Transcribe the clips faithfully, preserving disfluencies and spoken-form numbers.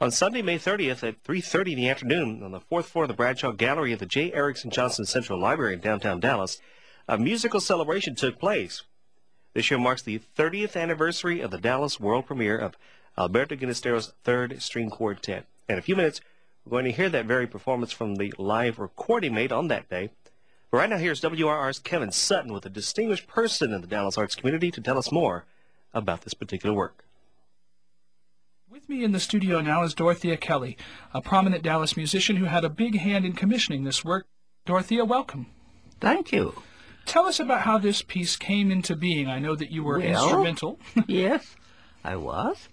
On Sunday, May thirtieth at three thirty in the afternoon on the fourth floor of the Bradshaw Gallery of the J. Erickson Johnson Central Library in downtown Dallas, a musical celebration took place. This year marks the thirtieth anniversary of the Dallas world premiere of Alberto Ginestero's Third String Quartet. In a few minutes, we're going to hear that very performance from the live recording made on that day. But right now, here's W R R's Kevin Sutton with a distinguished person in the Dallas arts community to tell us more about this particular work. With me in the studio now is Dorothea Kelly, a prominent Dallas musician who had a big hand in commissioning this work. Dorothea, welcome. Thank you. Tell us about how this piece came into being. I know that you were well, instrumental. Yes, I was.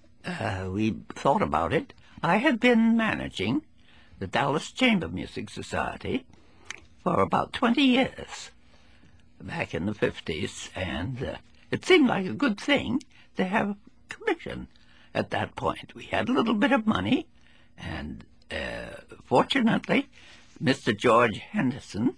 Uh, we thought about it. I had been managing the Dallas Chamber Music Society for about twenty years, back in the fifties, and uh, it seemed like a good thing to have a commission at that point. We had a little bit of money, and uh, fortunately, Mister George Henderson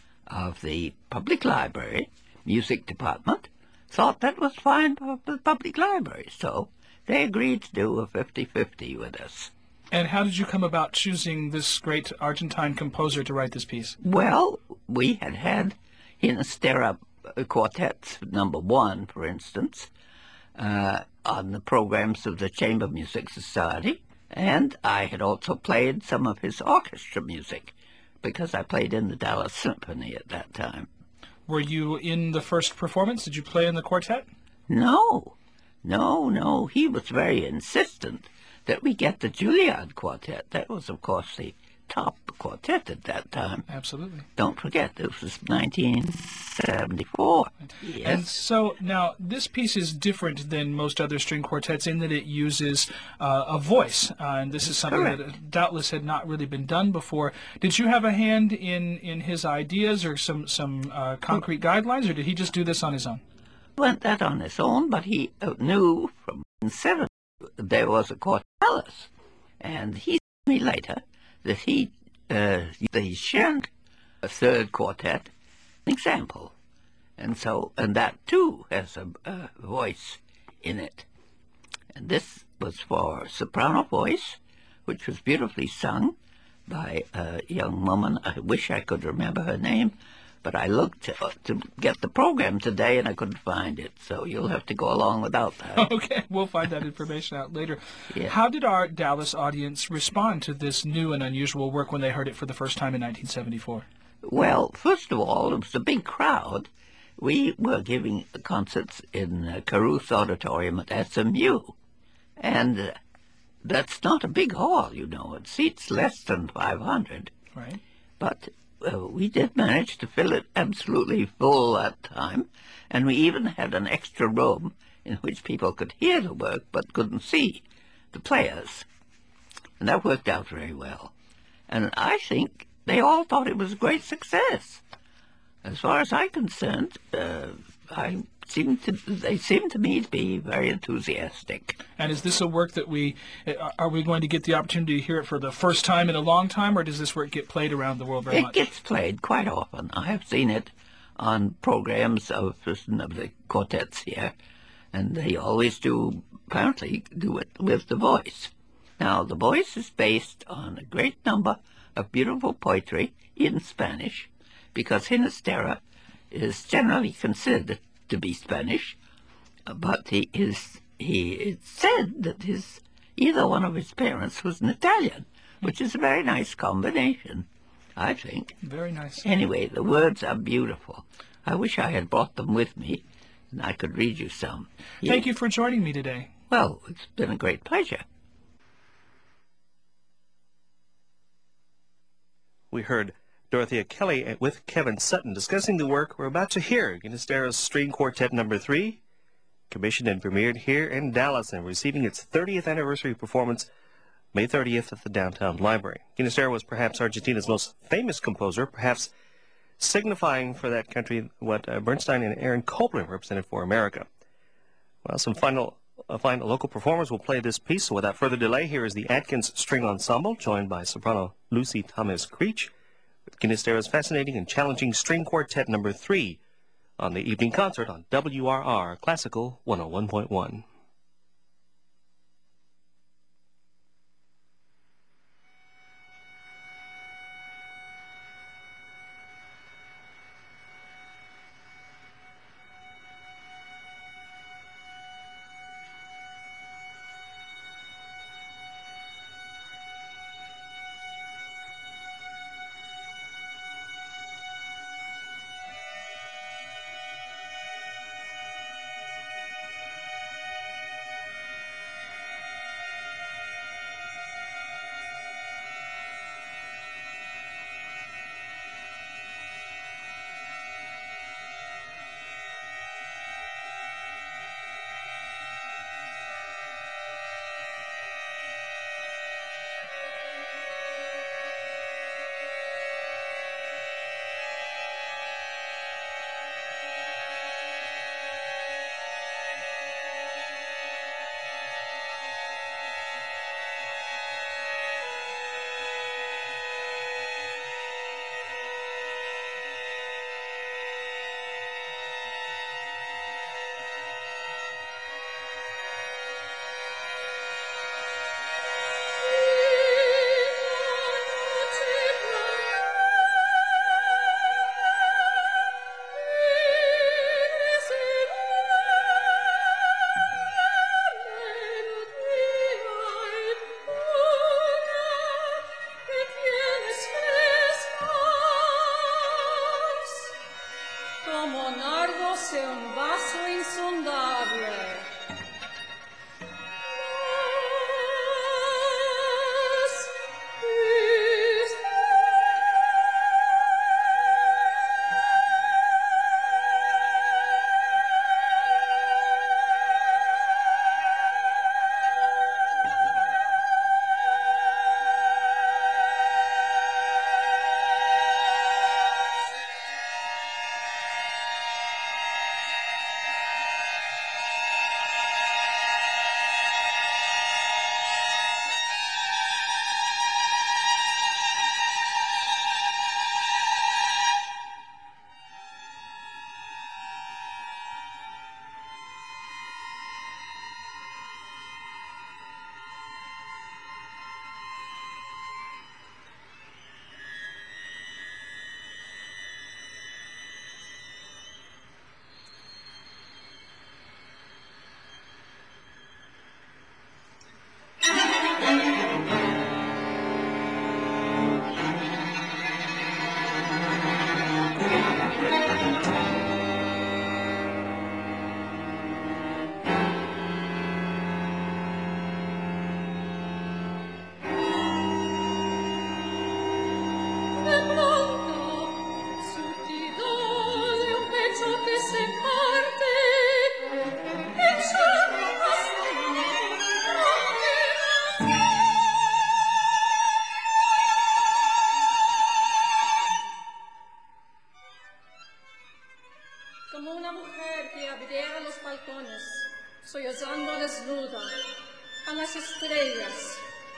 of the Public Library Music Department thought that was fine for the public library, so they agreed to do a fifty-fifty with us. And how did you come about choosing this great Argentine composer to write this piece? Well, we had had Ginastera quartets, number one, for instance, uh, on the programs of the Chamber Music Society, and I had also played some of his orchestra music, because I played in the Dallas Symphony at that time. Were you in the first performance? Did you play in the quartet? No, no, no. He was very insistent that we get the Juilliard Quartet. That was, of course, the top quartet at that time. Absolutely. Don't forget, this was nineteen seventy-four. Yes. And so now this piece is different than most other string quartets in that it uses uh, a voice, uh, and this is something Correct. that doubtless had not really been done before. Did you have a hand in, in his ideas or some, some uh, concrete guidelines, or did he just do this on his own? Went that on his own, but he uh, knew from seven there was a quartet, and he told me later that he uh, the Schenck a third quartet example, and so and that too has a, a voice in it, and this was for soprano voice, which was beautifully sung by a young woman. I wish I could remember her name, but I looked to, to get the program today and I couldn't find it, so you'll have to go along without that. Okay, we'll find that information out later. Yeah. How did our Dallas audience respond to this new and unusual work when they heard it for the first time in nineteen seventy-four? Well, first of all, it was a big crowd. We were giving concerts in uh, Caruth Auditorium at S M U, and uh, that's not a big hall, you know. It seats less than five hundred. Right. But uh, we did manage to fill it absolutely full that time, and we even had an extra room in which people could hear the work but couldn't see the players. And that worked out very well. And I think they all thought it was a great success. As far as I'm concerned, uh, I seem to, they seem to me to be very enthusiastic. And is this a work that we, are we going to get the opportunity to hear it for the first time in a long time, or does this work get played around the world very It much? gets played quite often. I have seen it on programs of, of the quartets here, and they always do, apparently, do it with the voice. Now, the voice is based on a great number of beautiful poetry in Spanish, because Ginastera is generally considered to be Spanish, but he is he it's said that his either one of his parents was an Italian, which is a very nice combination, I think. Very nice. Anyway, the words are beautiful. I wish I had brought them with me, and I could read you some. Thank you for joining me today. Well, it's been a great pleasure. We heard Dorothea Kelly with Kevin Sutton discussing the work we're about to hear, Ginestero's String Quartet Number three, commissioned and premiered here in Dallas and receiving its thirtieth anniversary performance May thirtieth at the Downtown Library. Ginestero was perhaps Argentina's most famous composer, perhaps signifying for that country what uh, Bernstein and Aaron Copland represented for America. Well, some final, uh, final local performers will play this piece, so without further delay, here is the Atkins String Ensemble, joined by soprano Lucy Thomas-Creech, with Ginestero's fascinating and challenging String Quartet Number three on the evening concert on W R R Classical one oh one point one.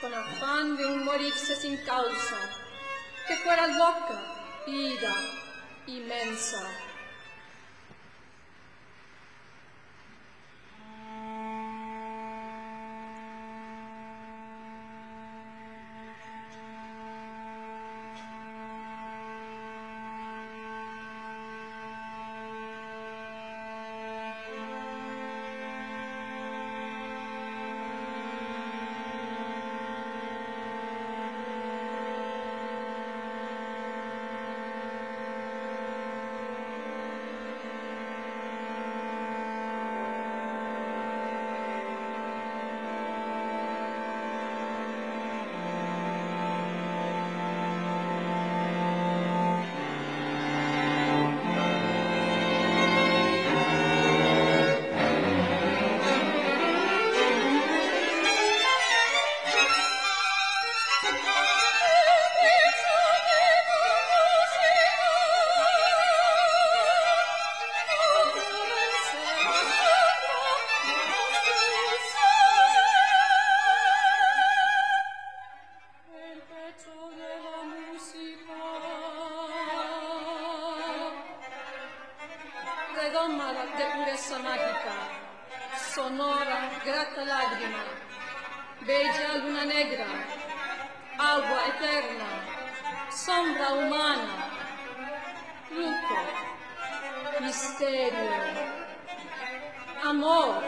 con afán de un morirse sin causa, que fuera loca, ida, inmensa. Redómada de pureza mágica, sonora, grata lágrima, bella luna negra, agua eterna, sombra humana, luto, misterio, amor.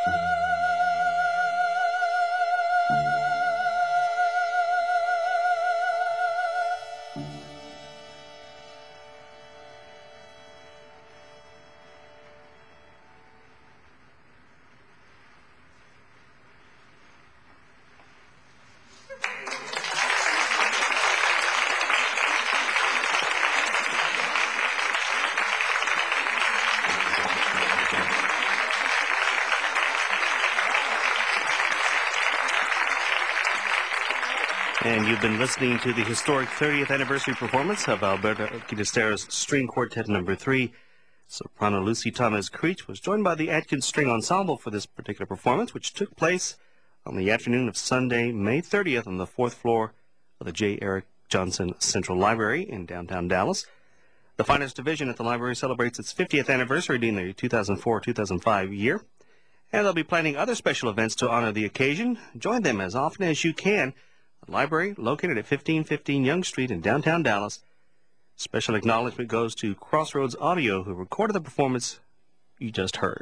And you've been listening to the historic thirtieth anniversary performance of Alberto Ginestero's String Quartet Number three. Soprano Lucy Thomas Creech was joined by the Atkins String Ensemble for this particular performance, which took place on the afternoon of Sunday, May thirtieth, on the fourth floor of the J. Eric Johnson Central Library in downtown Dallas. The Finest Division at the library celebrates its fiftieth anniversary during the two thousand four two thousand five year, and they'll be planning other special events to honor the occasion. Join them as often as you can. The library, located at fifteen fifteen Young Street in downtown Dallas. Special acknowledgement goes to Crossroads Audio, who recorded the performance you just heard.